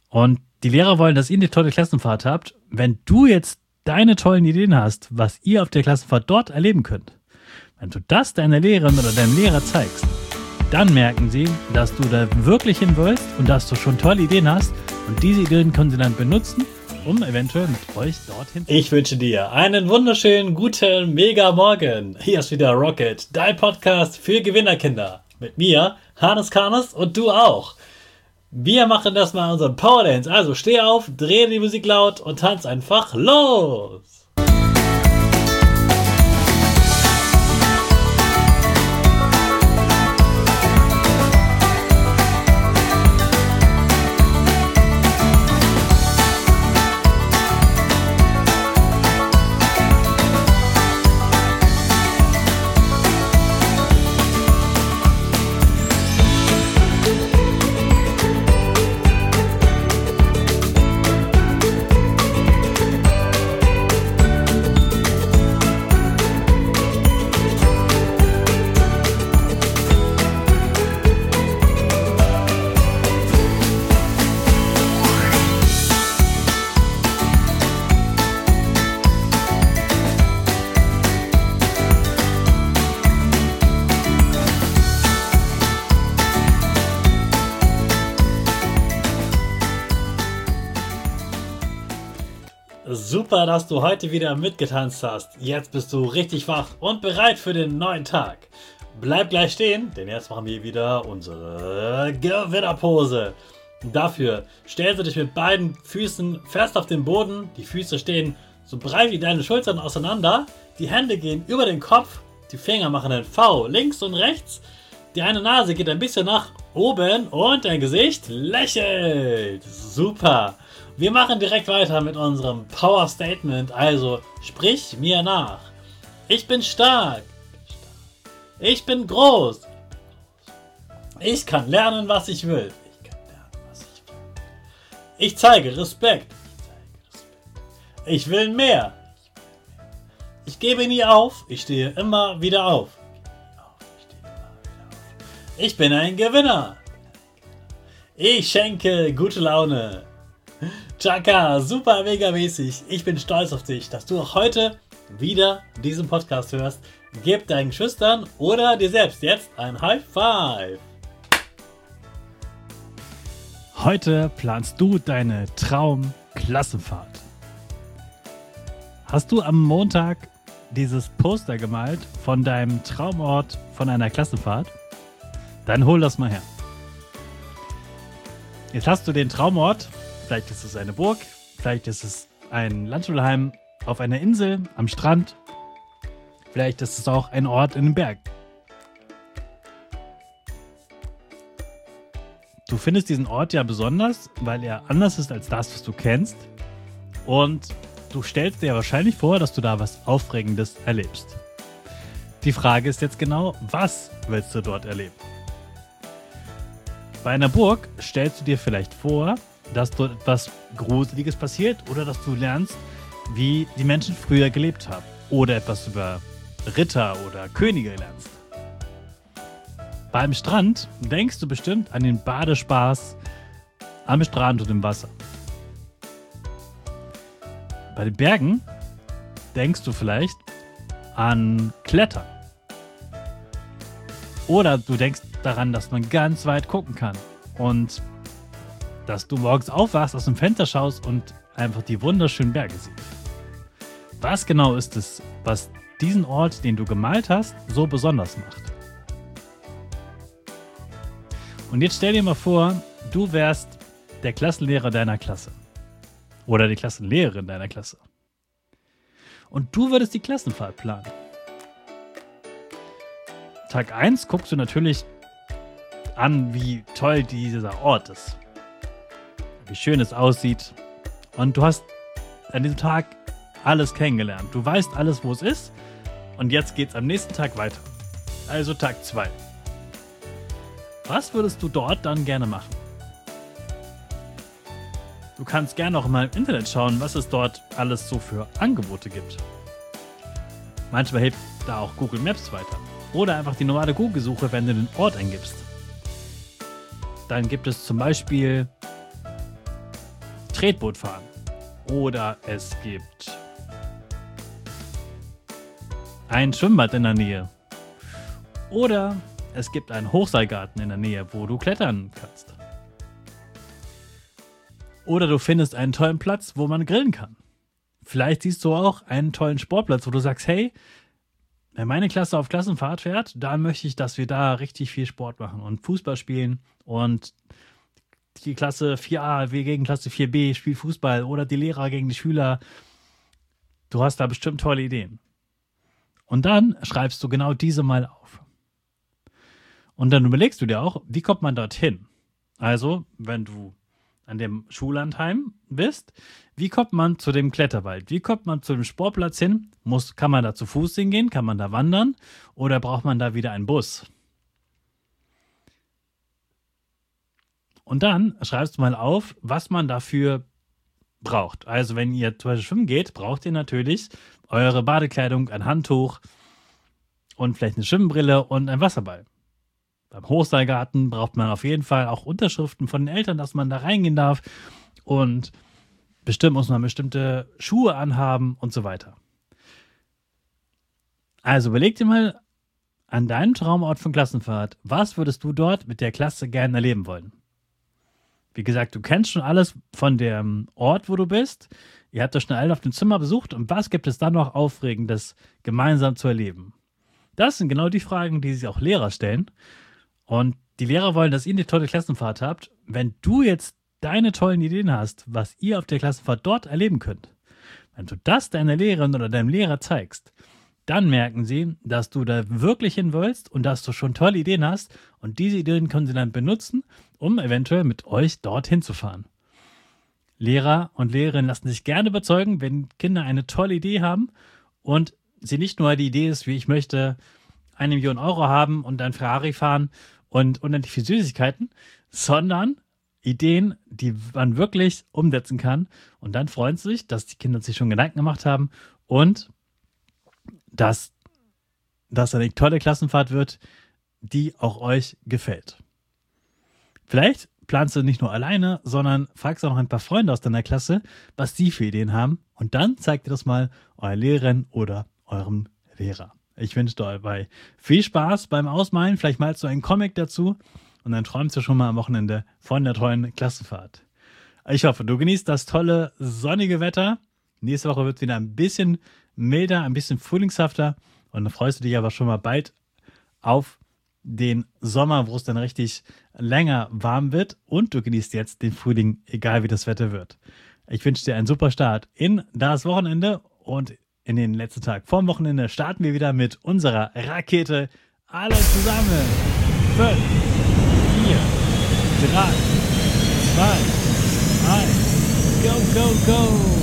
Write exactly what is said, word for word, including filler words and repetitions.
Und die Lehrer wollen, dass ihr eine tolle Klassenfahrt habt. Wenn du jetzt deine tollen Ideen hast, was ihr auf der Klassenfahrt dort erleben könnt, wenn du das deiner Lehrerin oder deinem Lehrer zeigst, dann merken sie, dass du da wirklich hin willst und dass du schon tolle Ideen hast. Und diese Ideen können sie dann benutzen, um eventuell mit euch dorthin zu. Ich wünsche dir einen wunderschönen, guten, mega Morgen. Hier ist wieder Rocket, dein Podcast für Gewinnerkinder. Mit mir, Hannes Karnes, und du auch. Wir machen das mal unseren Power Dance. Also steh auf, dreh die Musik laut und tanz einfach los. Super, dass du heute wieder mitgetanzt hast. Jetzt bist du richtig wach und bereit für den neuen Tag. Bleib gleich stehen, denn jetzt machen wir wieder unsere Gewinnerpose. Dafür stellst du dich mit beiden Füßen fest auf den Boden. Die Füße stehen so breit wie deine Schultern auseinander. Die Hände gehen über den Kopf. Die Finger machen ein V links und rechts. Die eine Nase geht ein bisschen nach oben und dein Gesicht lächelt. Super. Wir machen direkt weiter mit unserem Power Statement, also sprich mir nach. Ich bin stark. Ich bin groß. Ich kann lernen, was ich will. Ich kann lernen, was ich will. Ich zeige Respekt. Ich will mehr. Ich gebe nie auf. Ich stehe immer wieder auf. Ich bin ein Gewinner. Ich schenke gute Laune. Chaka, super mega mäßig. Ich bin stolz auf dich, dass du auch heute wieder diesen Podcast hörst. Gib deinen Geschwistern oder dir selbst jetzt ein High Five. Heute planst du deine Traum-Klassenfahrt. Hast du am Montag dieses Poster gemalt von deinem Traumort von einer Klassenfahrt? Dann hol das mal her. Jetzt hast du den Traumort. Vielleicht ist es eine Burg, vielleicht ist es ein Landschulheim auf einer Insel, am Strand. Vielleicht ist es auch ein Ort in den Berg. Du findest diesen Ort ja besonders, weil er anders ist als das, was du kennst. Und du stellst dir wahrscheinlich vor, dass du da was Aufregendes erlebst. Die Frage ist jetzt genau, was willst du dort erleben? Bei einer Burg stellst du dir vielleicht vor, dass dort etwas Gruseliges passiert oder dass du lernst, wie die Menschen früher gelebt haben. Oder etwas über Ritter oder Könige lernst. Beim Strand denkst du bestimmt an den Badespaß am Strand und im Wasser. Bei den Bergen denkst du vielleicht an Klettern. Oder du denkst daran, dass man ganz weit gucken kann und dass du morgens aufwachst, aus dem Fenster schaust und einfach die wunderschönen Berge siehst. Was genau ist es, was diesen Ort, den du gemalt hast, so besonders macht? Und jetzt stell dir mal vor, du wärst der Klassenlehrer deiner Klasse. Oder die Klassenlehrerin deiner Klasse. Und du würdest die Klassenfahrt planen. Tag eins guckst du natürlich an, wie toll dieser Ort ist. Wie schön es aussieht. Und du hast an diesem Tag alles kennengelernt. Du weißt alles, wo es ist. Und jetzt geht's am nächsten Tag weiter. Also Tag zwei. Was würdest du dort dann gerne machen? Du kannst gerne auch mal im Internet schauen, was es dort alles so für Angebote gibt. Manchmal hilft da auch Google Maps weiter. Oder einfach die normale Google-Suche, wenn du den Ort eingibst. Dann gibt es zum Beispiel Tretboot fahren. Oder es gibt ein Schwimmbad in der Nähe. Oder es gibt einen Hochseilgarten in der Nähe, wo du klettern kannst. Oder du findest einen tollen Platz, wo man grillen kann. Vielleicht siehst du auch einen tollen Sportplatz, wo du sagst, hey, wenn meine Klasse auf Klassenfahrt fährt, dann möchte ich, dass wir da richtig viel Sport machen und Fußball spielen und die Klasse vier a gegen Klasse vier b spielt Fußball oder die Lehrer gegen die Schüler. Du hast da bestimmt tolle Ideen. Und dann schreibst du genau diese mal auf. Und dann überlegst du dir auch, wie kommt man dorthin? Also, wenn du an dem Schullandheim bist, wie kommt man zu dem Kletterwald? Wie kommt man zu dem Sportplatz hin? Muss, kann man da zu Fuß hingehen? Kann man da wandern? Oder braucht man da wieder einen Bus? Und dann schreibst du mal auf, was man dafür braucht. Also wenn ihr zum Beispiel schwimmen geht, braucht ihr natürlich eure Badekleidung, ein Handtuch und vielleicht eine Schwimmbrille und ein Wasserball. Beim Hochseilgarten braucht man auf jeden Fall auch Unterschriften von den Eltern, dass man da reingehen darf. Und bestimmt muss man bestimmte Schuhe anhaben und so weiter. Also überleg dir mal an deinem Traumort von Klassenfahrt, was würdest du dort mit der Klasse gerne erleben wollen? Wie gesagt, du kennst schon alles von dem Ort, wo du bist. Ihr habt das schon alle auf dem Zimmer besucht. Und was gibt es dann noch Aufregendes gemeinsam zu erleben? Das sind genau die Fragen, die sich auch Lehrer stellen. Und die Lehrer wollen, dass ihr eine tolle Klassenfahrt habt. Wenn du jetzt deine tollen Ideen hast, was ihr auf der Klassenfahrt dort erleben könnt, wenn du das deiner Lehrerin oder deinem Lehrer zeigst, dann merken sie, dass du da wirklich hin willst und dass du schon tolle Ideen hast. Und diese Ideen können sie dann benutzen, um eventuell mit euch dorthin zu fahren. Lehrer und Lehrerinnen lassen sich gerne überzeugen, wenn Kinder eine tolle Idee haben und sie nicht nur die Idee ist, wie ich möchte eine Million Euro haben und ein Ferrari fahren und unendlich viel Süßigkeiten, sondern Ideen, die man wirklich umsetzen kann. Und dann freuen sie sich, dass die Kinder sich schon Gedanken gemacht haben und dass das eine tolle Klassenfahrt wird, die auch euch gefällt. Vielleicht planst du nicht nur alleine, sondern fragst auch noch ein paar Freunde aus deiner Klasse, was sie für Ideen haben. Und dann zeigt ihr das mal eurer Lehrerin oder eurem Lehrer. Ich wünsche dir dabei viel Spaß beim Ausmalen. Vielleicht malst du einen Comic dazu und dann träumst du schon mal am Wochenende von der tollen Klassenfahrt. Ich hoffe, du genießt das tolle, sonnige Wetter. Nächste Woche wird es wieder ein bisschen milder, ein bisschen frühlingshafter. Und dann freust du dich aber schon mal bald auf den Sommer, wo es dann richtig länger warm wird. Und du genießt jetzt den Frühling, egal wie das Wetter wird. Ich wünsche dir einen super Start in das Wochenende und in den letzten Tag vorm Wochenende starten wir wieder mit unserer Rakete. Alle zusammen. fünf, vier, drei, zwei, eins. Go, go, go.